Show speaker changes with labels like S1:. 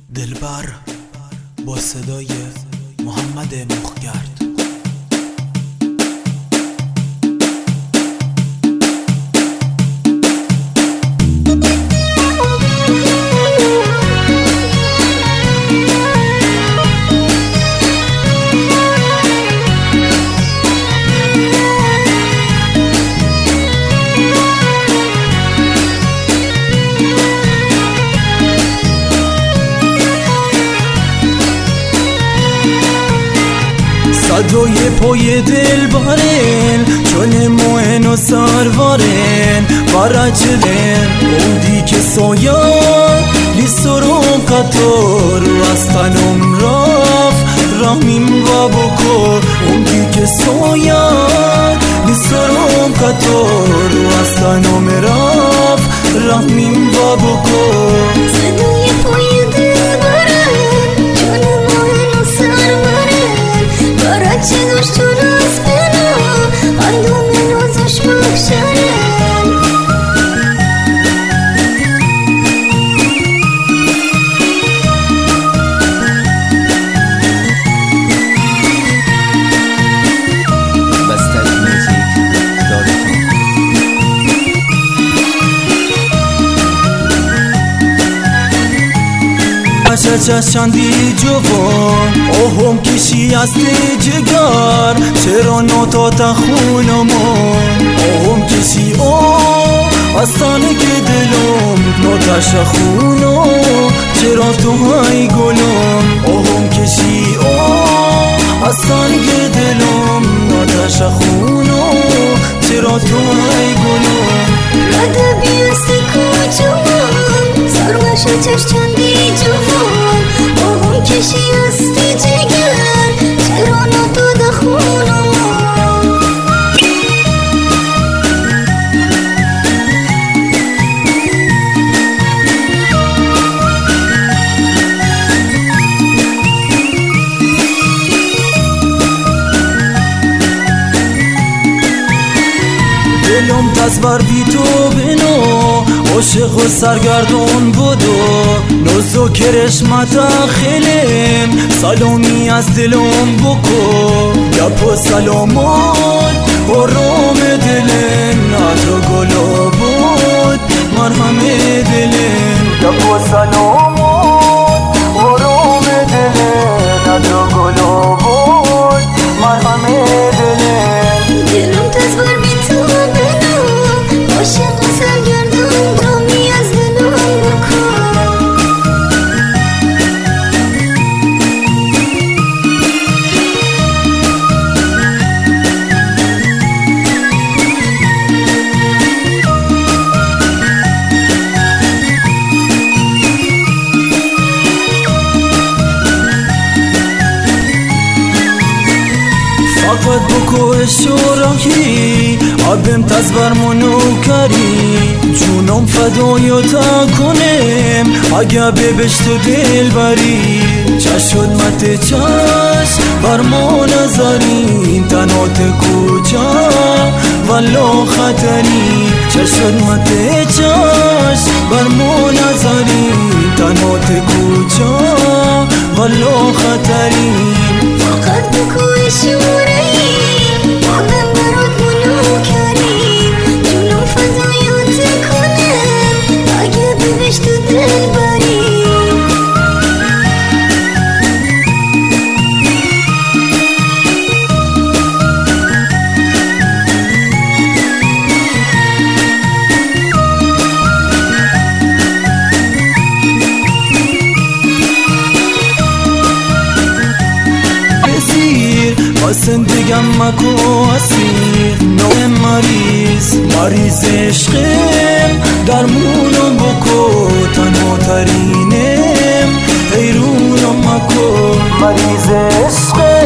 S1: دلبر با صدای محمد مخگرد.
S2: صدای پای دلبرن چون موهن و سروارن برچلن اودی که سایان لیسورم قطار و از تنم رف رحمیم و بکر اودی که سایان لیسورم قطار و از تنم رف رحمیم و بکر.
S3: صدای پای دلبرن چون موهن و سروارن برچه داشت و راست بنا قلبم نازش بخشرن.
S2: چندی جوان اوهم کشی از جگر چرا نوتا خونمان اوهم کشی از تانه که دلم نوتاش خونو چرا تو های گلم اوهم کشی از تانه که دلم نوتاش خونو چرا تو های گلم.
S3: رده بیستی کجوان سروش چش چندی جوان اوهم کشی استی جگر چرا نتو دخونم.
S2: دلم تصور بی تو بنو عاشق و سرگردون بودو نوزو کرشمت خیلم سلامی از دلم بکو گپ و سلامات آرام دلن ندرو گلا بود مرهم دلن گپ و سلامات آرام دلن ندرو گلا بود مرهم دلن.
S3: دلم تصور بی تو بنو عاشق و سرگردون رامی از دلم بکن.
S2: فقط بکو شوراهی آبم تزبر منو کری جونم فدای تا کنم اگه ببشت و دل بری چشد مت چش بر ما نظری تنات کجا والا خطری چشد مت چش بر ما نظری تنات کجا والا خطری.
S3: فقط بکو شوراهی آبم برات منو کری جونم فدایات کنم اگه ببشت و دل بری.
S2: زندگم مکو اسیر نوع مریض عشقم درمونم بکو تنها ترینم حیرونم مکو مریض عشقم